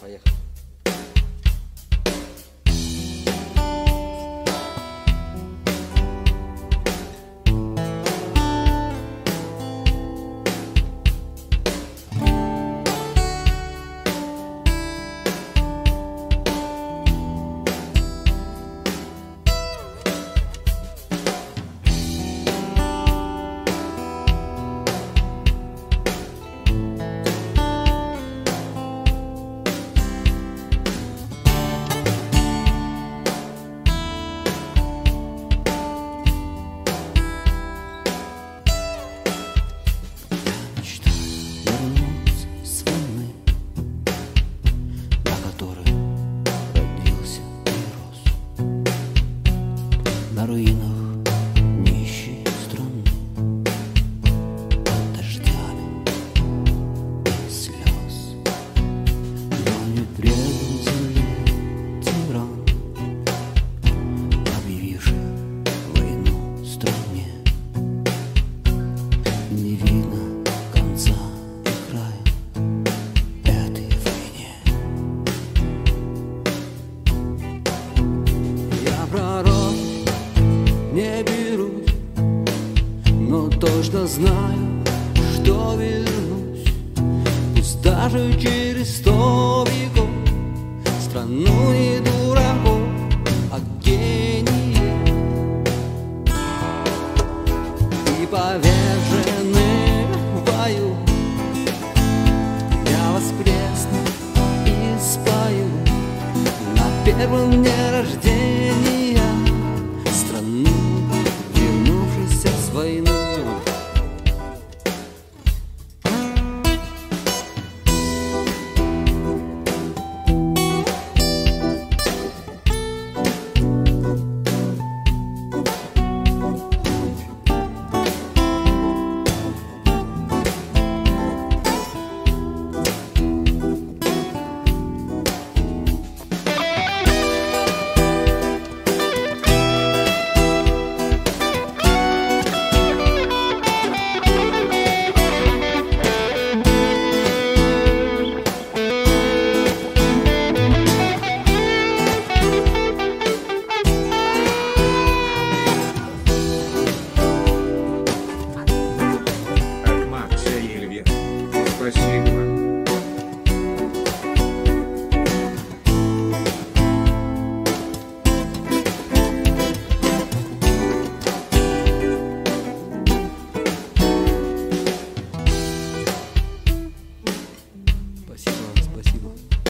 Поехали. На руинах нищей страны, под дождями и слез. Но не предан земле тиран, объявивший войну стране. Не видно конца и края этой войне. Я пророк не берусь, но точно знаю, что вернусь. Пусть даже через 100 веков, страну не дураков, а гениев. И поверженные в бою я воскресну и спою на первом дне рождения страну, вернувшись с войны. Спасибо.